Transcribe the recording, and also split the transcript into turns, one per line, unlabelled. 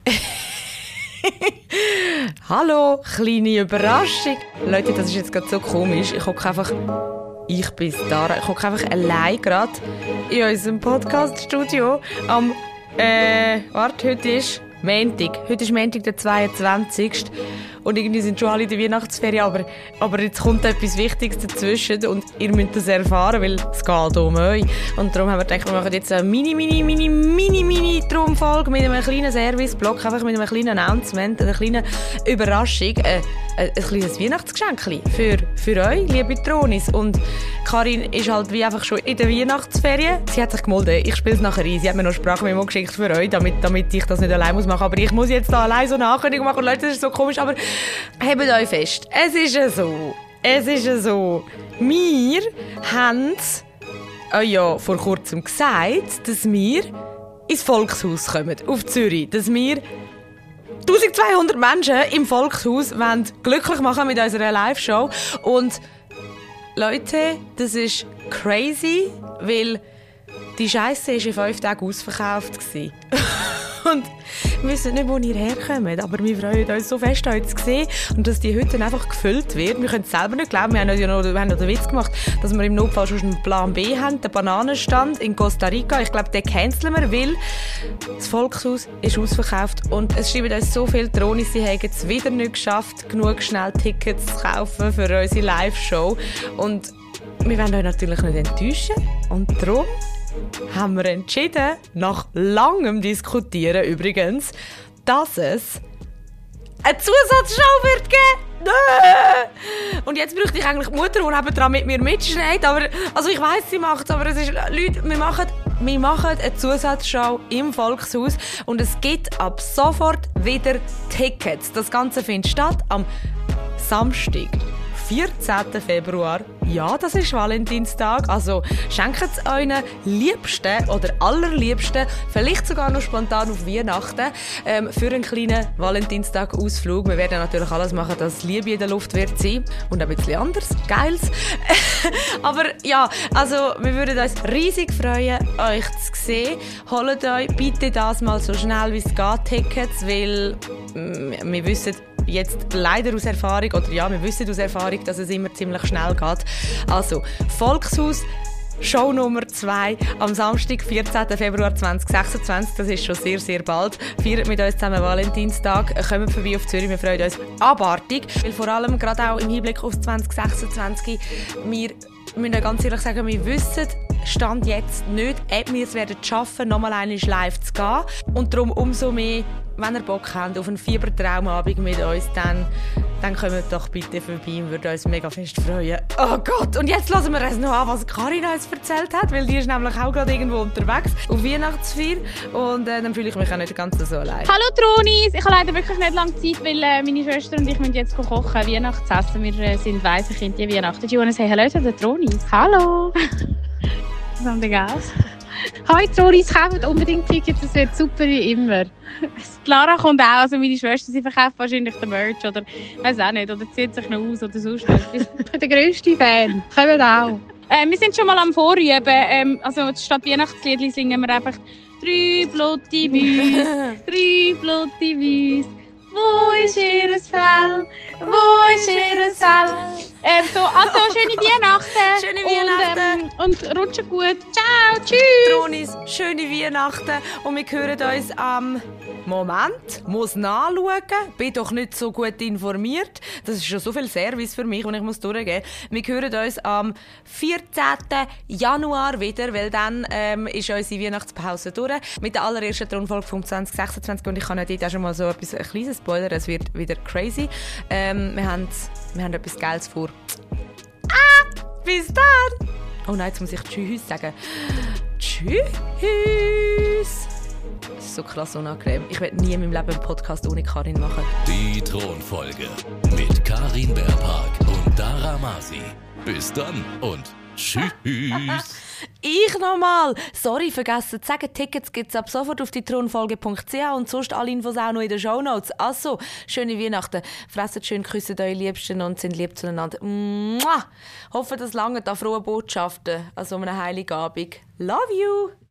Hallo, kleine Überraschung. Leute, das ist jetzt gerade so komisch. Ich bin Dara. Ich hocke einfach allein gerade in unserem Podcast-Studio heute ist Montag. Heute ist Montag, der 22. Und irgendwie sind schon alle in der Weihnachtsferien, aber jetzt kommt etwas Wichtiges dazwischen und ihr müsst das erfahren, weil es geht um euch. Und darum haben wir gedacht, wir machen jetzt eine Mini-Traumfolge mit einem kleinen Service-Block, einfach mit einem kleinen Announcement, einer kleinen Überraschung, ein kleines Weihnachtsgeschenk für euch, liebe Tronis. Und Karin ist halt wie einfach schon in der Weihnachtsferien. Sie hat sich gemolden, ich spiele es nachher ein. Sie hat mir noch Sprachmemo geschickt für euch, damit ich das nicht allein machen muss. Aber ich muss jetzt da allein so eine Ankündigung machen. Und Leute, das ist so komisch, aber hebt euch fest. Es ist ja so. Wir haben vor kurzem gesagt, dass wir ins Volkshaus kommen, auf Zürich. Dass wir 1200 Menschen im Volkshaus glücklich machen mit unserer Live-Show. Und Leute, das ist crazy, weil die Scheisse war in 5 Tagen ausverkauft. Und wir wissen nicht, wo ihr herkommt, aber wir freuen uns so fest, euch zu sehen und dass die Hütte einfach gefüllt wird. Wir können es selber nicht glauben. Wir haben noch den Witz gemacht, dass wir im Notfall schon einen Plan B haben, den Bananenstand in Costa Rica. Ich glaube, den canceln wir, weil das Volkshaus ist ausverkauft und es schreiben uns so viele Tronis, sie haben es wieder nicht geschafft, genug schnell Tickets zu kaufen für unsere Live-Show. Und wir wollen euch natürlich nicht enttäuschen und darum haben wir entschieden, nach langem Diskutieren übrigens, dass es eine Zusatzshow wird geben. Und jetzt bräuchte ich eigentlich die Mutter, die nebenan mit mir mitschneit. Also ich weiss, sie macht es, aber es ist, Leute, wir machen eine Zusatzshow im Volkshaus und es gibt ab sofort wieder Tickets. Das Ganze findet statt am Samstag, 14. Februar. Ja, das ist Valentinstag. Also schenkt es euren Liebsten oder Allerliebsten, vielleicht sogar noch spontan auf Weihnachten, für einen kleinen Valentinstag-Ausflug. Wir werden natürlich alles machen, dass Liebe in der Luft wird sein. Und ein bisschen anders. Geiles. Aber ja, also wir würden uns riesig freuen, euch zu sehen. Holt euch bitte das mal so schnell wie es geht Tickets, weil wir wissen jetzt leider aus Erfahrung, wir wissen aus Erfahrung, dass es immer ziemlich schnell geht. Also, Volkshaus, Show Nummer 2 am Samstag, 14. Februar 2026. Das ist schon sehr, sehr bald. Feiert mit uns zusammen Valentinstag. Kommt vorbei auf Zürich, wir freuen uns abartig. Weil vor allem, gerade auch im Hinblick auf 2026, wir müssen euch ganz ehrlich sagen, wir wissen, Stand jetzt nicht, ob wir es werden schaffen, nochmal einmal live zu gehen. Und darum umso mehr, wenn ihr Bock habt auf einen Fiebertraumabend mit uns, dann kommt doch bitte vorbei, wir würden uns mega fest freuen. Oh Gott, und jetzt hören wir uns noch an, was Karin uns erzählt hat, weil die ist nämlich auch gerade irgendwo unterwegs auf Weihnachtsfeier und dann fühle ich mich auch nicht ganz so allein.
Hallo Tronis, ich habe leider wirklich nicht lange Zeit, weil meine Schwester und ich müssen jetzt kochen, Weihnachtsessen. Wir sind weisse Kinder die Weihnachten. Do you want to say hello to the Tronis? Hallo! Something else? Hi Tronis, kauft unbedingt Tickets, es wird super wie immer. Clara kommt auch, also meine Schwester, sie verkauft wahrscheinlich den Merch oder weiß auch nicht, oder zieht sich noch aus oder sonst etwas. Der grösste Fan, kommt auch. Wir sind schon mal am Vorüben, also statt Weihnachtsliedli singen wir einfach «Drei Blotti Wies, drei Blotti Wies, wo ist ihr Fell, wo ist ihr Fell?» Also, schöne Weihnachten!
Schöne Weihnachten!
Und rutschen gut. Ciao, tschüss!
Tronis, schöne Weihnachten und wir hören uns am Moment, muss nachschauen, bin doch nicht so gut informiert. Das ist schon so viel Service für mich, den ich durchgeben muss. Wir hören uns am 14. Januar wieder, weil dann ist unsere Weihnachtspause durch mit der allerersten Thronfolge vom 2026 und ich kann euch auch schon mal so ein kleines Spoiler, es wird wieder crazy. Wir haben etwas Geiles vor. Bis dann! Oh nein, jetzt muss ich Tschüss sagen. Tschüss! Das ist so krass unangenehm. Ich werde nie in meinem Leben einen Podcast ohne Karin machen.
Die Thronfolge mit Karin Beerpark und Dara Masi. Bis dann und tschüss!
Ich nochmal! Sorry, vergessen zu sagen, Tickets gibt es ab sofort auf die thronfolge.ch und sonst alle Infos auch noch in den Shownotes. Also, schöne Weihnachten. Fresset schön, küsst eure Liebsten und sind lieb zueinander. Mua! Hoffe, das lange an frohe Botschaften an so einem Heiligabend. Love you!